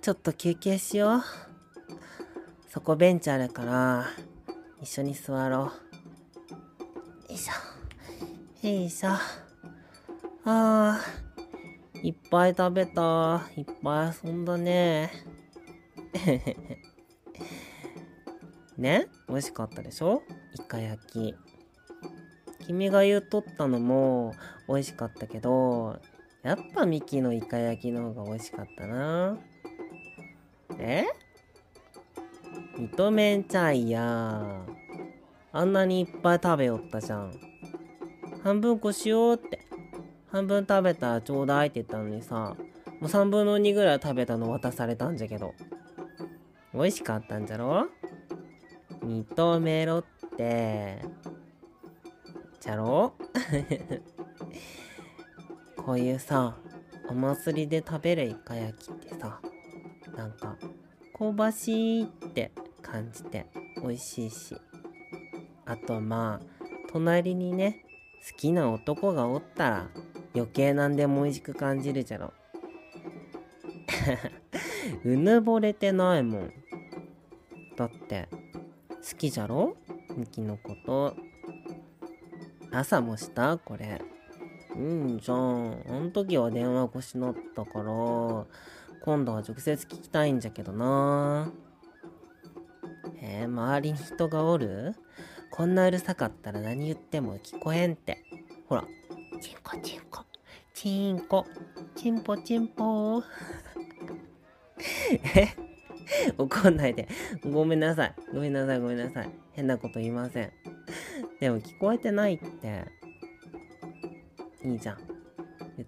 ちょっと休憩しよう。そこベンチあるから一緒に座ろう。よいしょよいしょ。いっぱい食べた。いっぱい遊んだね。ね、美味しかったでしょ、イカ焼き。君が言うとったのも美味しかったけど、やっぱミキのイカ焼きの方が美味しかったな。認めんちゃいや。あんなにいっぱい食べよったじゃん。半分こしようって。半分食べたらちょうだいって言ったのにさ、もう3分の2ぐらい食べたの渡されたんじゃけど。美味しかったんじゃろ、認めろって。じゃろこういうさ、お祭りで食べるイカ焼きってさ、なんか香ばしいって感じて美味しいし、あとまあ隣にね、好きな男がおったら余計なんでも美味しく感じるじゃろ。うぬぼれてないもん。だって好きじゃろ、ミキのこと。朝もしたこれ。じゃん。あの時は電話越しだったから、今度は直接聞きたいんじゃけどな。周りに人がおる？こんなうるさかったら何言っても聞こえんって。ほら。チンコチンコ。チンコ。チンポチンポ。怒んないで。ごめんなさい。ごめんなさい。ごめんなさい。変なこと言いません。でも聞こえてないって。いいじゃん。言って。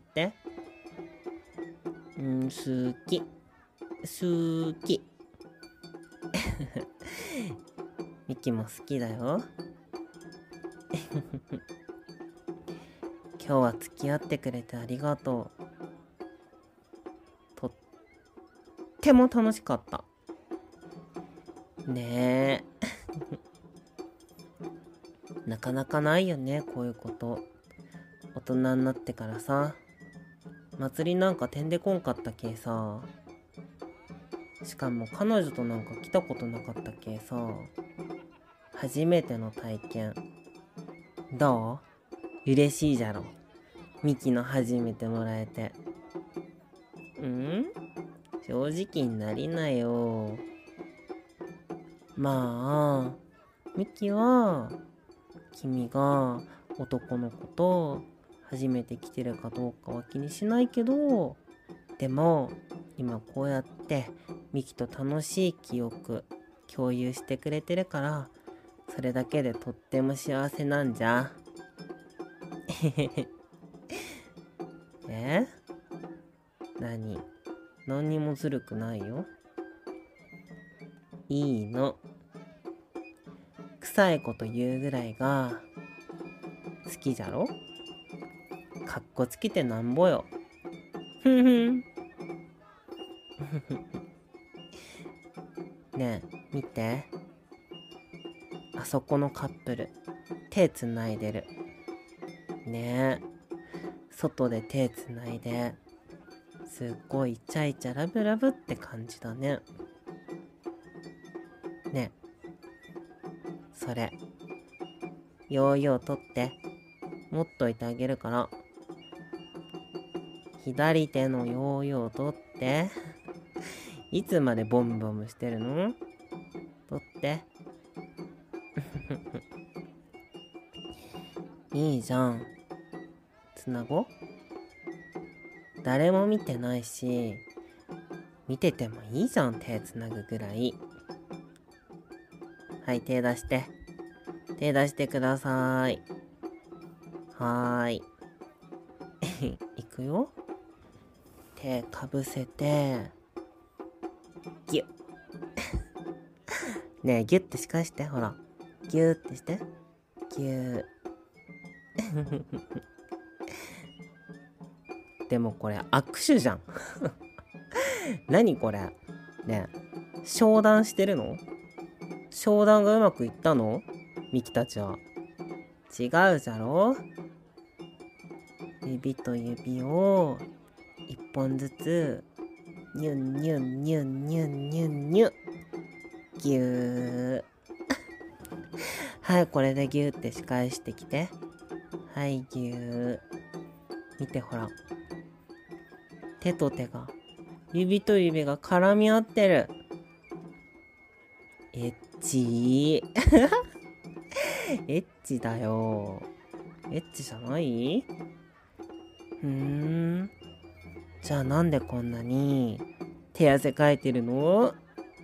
好き。好き。ミキも好きだよ。今日は付き合ってくれてありがとう。とっても楽しかった。ねえ。なかなかないよね、こういうこと。大人になってからさ、祭りなんかてんでこんかったけさ。しかも彼女となんか来たことなかったけさ。初めての体験。どう？嬉しいじゃろ。ミキの初めてもらえて。正直になりなよ。まあ、ミキは君が男の子と初めて来てるかどうかは気にしないけど、でも今こうやってミキと楽しい記憶共有してくれてるから、それだけでとっても幸せなんじゃ。何にもずるくないよ。いいの。臭いこと言うぐらいが好きじゃろ。かっこつけてなんぼよ。ふんふん。ねえ、見て。あそこのカップル、手つないでる。ねえ、外で手つないで、すっごいイチャイチャラブラブって感じだね。ねえ、それ、ヨーヨー取って、持っといてあげるから。左手のヨーヨー取って。いつまでボムボムしてるの？取って。いいじゃん。つなご。誰も見てないし、見ててもいいじゃん、手つなぐぐらい。はい、手出して。手出してください。はーい。いくよ。手かぶせて、ギュッ。ねえ、ギュッてしかして、ほら。ギュッてして。ギュッ。でもこれ握手じゃん。何これ。ねえ、商談してるの？商談がうまくいったの？ミキたちは。違うじゃろ？指と指を一本ずつにゅんにゅんにゅんにゅんにゅんにゅ。ぎゅー。はい、これでぎゅーって仕返してきて。はい、ぎゅー。見てほら。手と手が、指と指が絡み合ってる。エッチー。エッチだよ。エッチじゃない？じゃあなんでこんなに手汗かいてるの？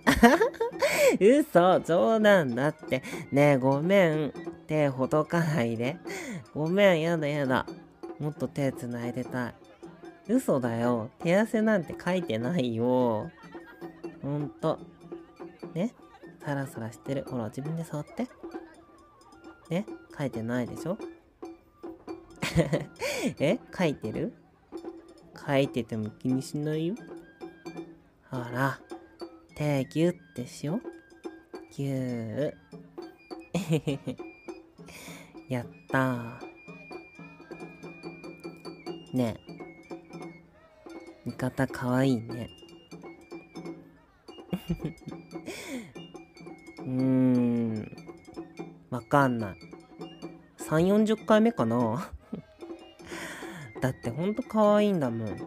嘘、冗談だって。ねえ、ごめん。手ほどかないで。ごめん、やだやだ。もっと手つないでたい。嘘だよ。手汗なんてかいてないよ。ほんと。ね、サラサラしてる。ほら、自分で触って。ね、かいてないでしょ？かいてる？かいてても気にしないよ。ほら、手ギュッてしよう。ギュー。やったー。ねえ、味方かわいいね。わかんない。3、40回目かな。だってほんとかわいいんだもん。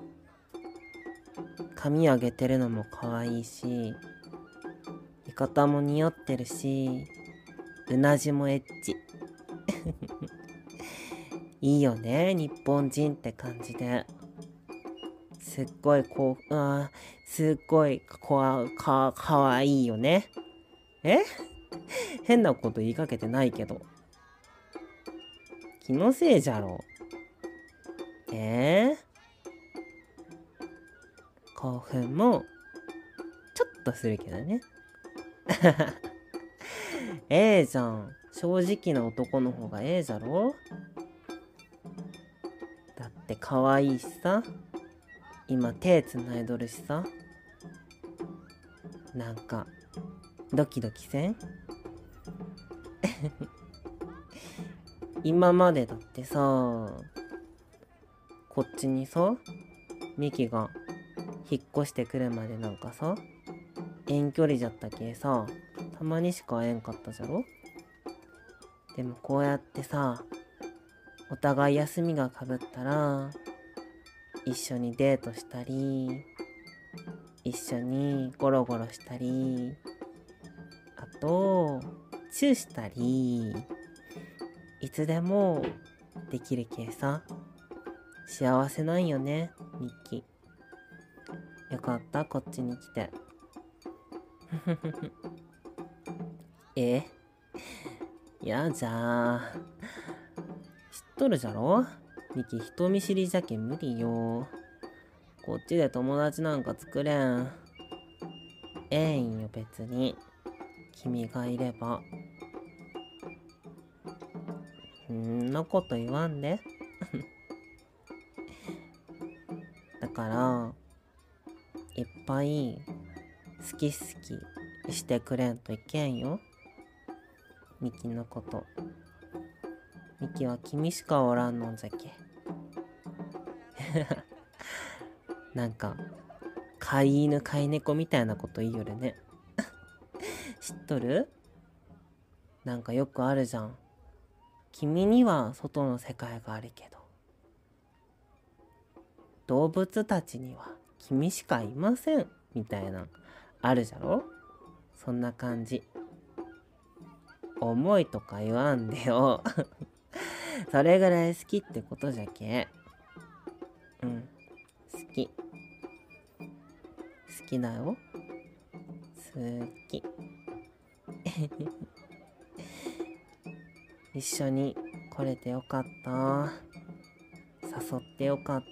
髪上げてるのもかわいいし、浴衣も似合ってるし、うなじもエッチ。いいよね、日本人って感じで。すっごいすっごいかわいいよね。変なこと言いかけてないけど。気のせいじゃろ。興奮もちょっとするけどね。じゃん。正直な男の方がじゃろ。だって可愛いしさ。今手つないどるしさ。なんかドキドキせん？今までだってさ、こっちにさ、ミキが引っ越してくるまでなんかさ、遠距離じゃったけさ、たまにしか会えんかったじゃろ。でもこうやってさ、お互い休みがかぶったら一緒にデートしたり、一緒にゴロゴロしたり、あとチューしたり、いつでもできるけさ、幸せなんよね、ミッキー。よかった、こっちに来て。やじゃあ。知っとるじゃろ？ミキ人見知りじゃけ無理よ。こっちで友達なんか作れん。ええんよ別に。君がいれば。んなこと言わんで。だから、いっぱい好き好きしてくれんといけんよ。ミキのこと。ミキは君しかおらんのんじゃけ。なんか、飼い犬飼い猫みたいなこと言いよるね。知っとる？なんかよくあるじゃん。君には外の世界があるけど、動物たちには君しかいませんみたいなあるじゃろ。そんな感じ。重いとか言わんでよ。それぐらい好きってことじゃけ。好き。好きだよ。好き。一緒に来れてよかった。誘ってよかった。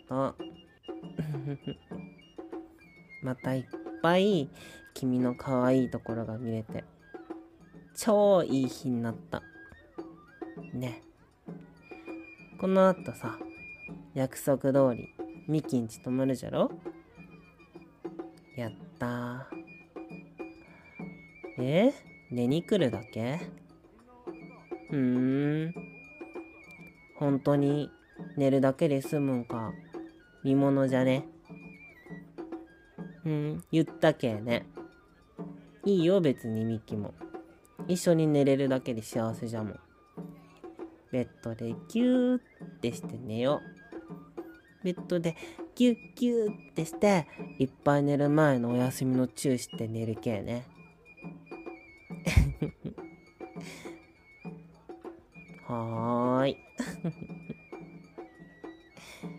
またいっぱい君の可愛いところが見れて超いい日になったね。この後さ、約束通りミキんち泊まるじゃろ。やったー。寝に来るだけ？本当に寝るだけで済むんか。見物じゃね。 言ったけね。いいよ別にミキも。一緒に寝れるだけで幸せじゃもん。ベッドでギューってして寝よう。ベッドでギュッギューってして、いっぱい寝る前のお休みのチューして寝るけね。はーい。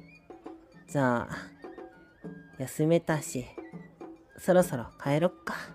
じゃあ、休めたし、そろそろ帰ろっか。